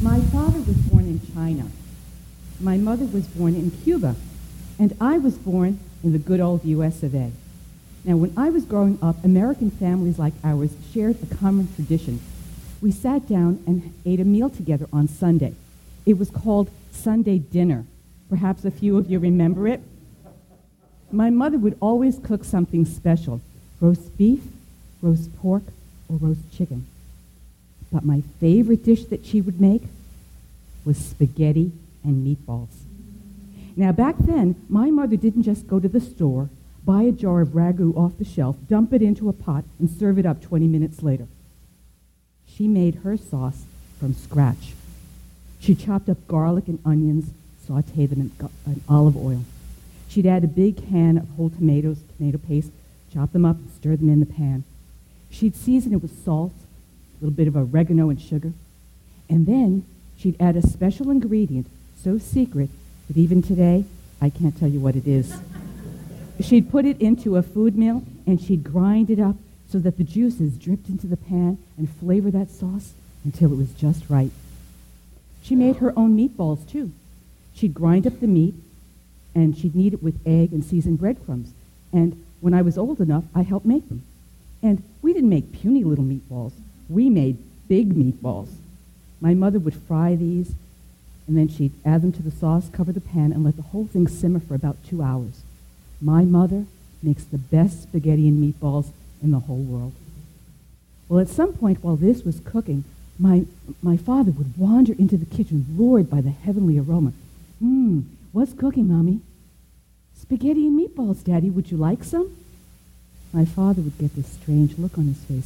My father was born in China. My mother was born in Cuba. And I was born in the good old US of A. Now, when I was growing up, American families like ours shared a common tradition. We sat down and ate a meal together on Sunday. It was called Sunday dinner. Perhaps a few of you remember it. My mother would always cook something special: roast beef, roast pork, or roast chicken. But my favorite dish that she would make was spaghetti and meatballs. Now, back then, my mother didn't just go to the store, buy a jar of ragu off the shelf, dump it into a pot, and serve it up 20 minutes later. She made her sauce from scratch. She chopped up garlic and onions, sauteed them in olive oil. She'd add a big can of whole tomatoes, tomato paste, chop them up, and stir them in the pan. She'd season it with salt, a little bit of oregano and sugar. And then she'd add a special ingredient, so secret that even today, I can't tell you what it is. She'd put it into a food mill, and she'd grind it up so that the juices dripped into the pan and flavor that sauce until it was just right. She made her own meatballs, too. She'd grind up the meat, and she'd knead it with egg and seasoned breadcrumbs. And when I was old enough, I helped make them. And we didn't make puny little meatballs. We made big meatballs. My mother would fry these, and then she'd add them to the sauce, cover the pan, and let the whole thing simmer for about 2 hours. My mother makes the best spaghetti and meatballs in the whole world. Well, at some point while this was cooking, my father would wander into the kitchen, lured by the heavenly aroma. What's cooking, Mommy? Spaghetti and meatballs, Daddy. Would you like some? My father would get this strange look on his face.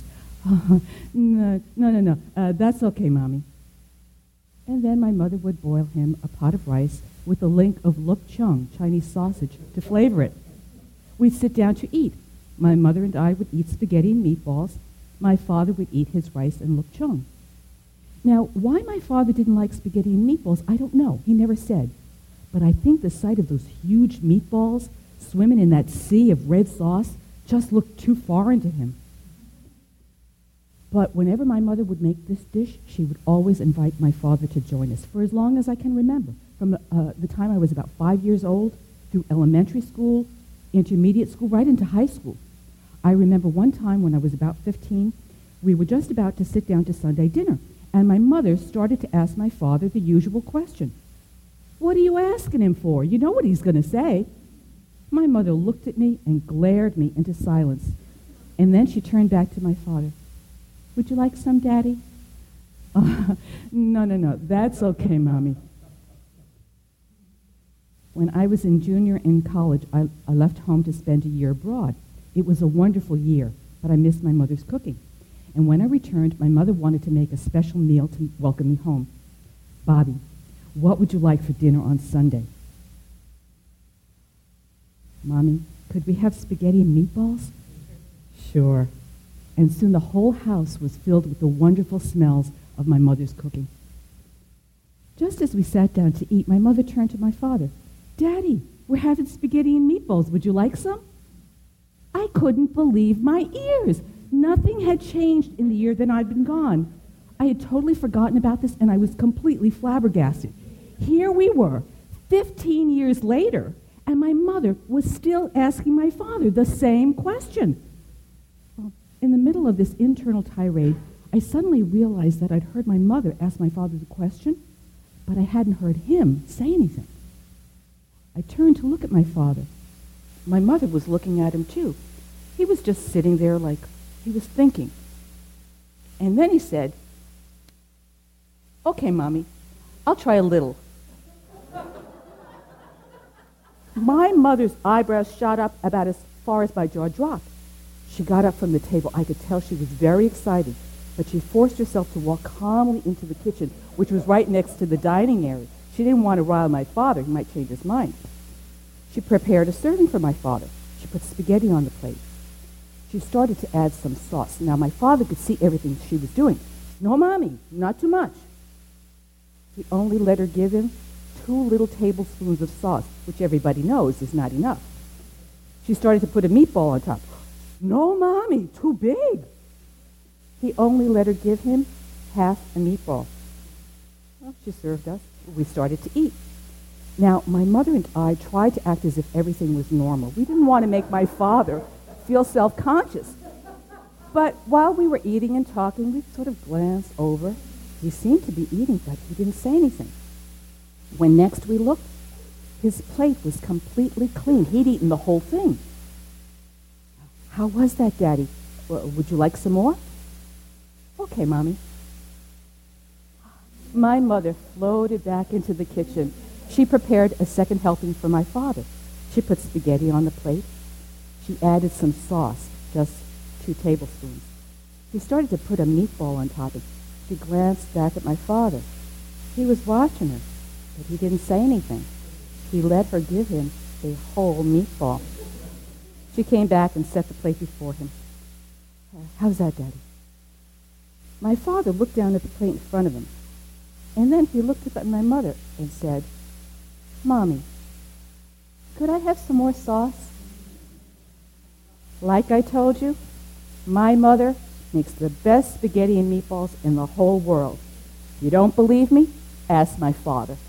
No. That's okay, Mommy. And then my mother would boil him a pot of rice with a link of luk chung, Chinese sausage, to flavor it. We'd sit down to eat. My mother and I would eat spaghetti and meatballs. My father would eat his rice and luk chung. Now, why my father didn't like spaghetti and meatballs, I don't know. He never said. But I think the sight of those huge meatballs swimming in that sea of red sauce just looked too foreign to him. But whenever my mother would make this dish, she would always invite my father to join us for as long as I can remember, from the time I was about 5 years old, through elementary school, intermediate school, right into high school. I remember one time when I was about 15, we were just about to sit down to Sunday dinner, and my mother started to ask my father the usual question. What are you asking him for? You know what he's going to say. My mother looked at me and glared me into silence, and then she turned back to my father. Would you like some, Daddy? No, that's okay, Mommy. When I was in junior in college, I left home to spend a year abroad. It was a wonderful year, but I missed my mother's cooking. And when I returned, my mother wanted to make a special meal to welcome me home. Bobby, what would you like for dinner on Sunday? Mommy, could we have spaghetti and meatballs? Sure. And soon the whole house was filled with the wonderful smells of my mother's cooking. Just as we sat down to eat, my mother turned to my father. Daddy, we're having spaghetti and meatballs. Would you like some? I couldn't believe my ears. Nothing had changed in the year that I'd been gone. I had totally forgotten about this, and I was completely flabbergasted. Here we were, 15 years later, and my mother was still asking my father the same question. Well, in the middle of this internal tirade, I suddenly realized that I'd heard my mother ask my father the question, but I hadn't heard him say anything. I turned to look at my father. My mother was looking at him, too. He was just sitting there like he was thinking. And then he said, Okay, Mommy, I'll try a little. My mother's eyebrows shot up about as far as my jaw dropped. She got up from the table. I could tell she was very excited, but she forced herself to walk calmly into the kitchen, which was right next to the dining area. She didn't want to rile my father. He might change his mind. She prepared a serving for my father. She put spaghetti on the plate. She started to add some sauce. Now, my father could see everything she was doing. No, Mommy, not too much. He only let her give him 2 little tablespoons of sauce, which everybody knows is not enough. She started to put a meatball on top. No, Mommy, too big. He only let her give him half a meatball. Well, she served us. We started to eat. Now, my mother and I tried to act as if everything was normal. We didn't want to make my father feel self-conscious. But while we were eating and talking, we sort of glanced over. He seemed to be eating, but he didn't say anything. When next we looked, his plate was completely clean. He'd eaten the whole thing. How was that, Daddy? Would you like some more? Okay, Mommy. My mother floated back into the kitchen. She prepared a second helping for my father. She put spaghetti on the plate. She added some sauce, just 2 tablespoons. He started to put a meatball on top. She glanced back at my father. He was watching her, but he didn't say anything. He let her give him a whole meatball. She came back and set the plate before him. How's that, Daddy? My father looked down at the plate in front of him, and then he looked up at my mother and said, Mommy, could I have some more sauce? Like I told you, my mother makes the best spaghetti and meatballs in the whole world. If you don't believe me, ask my father.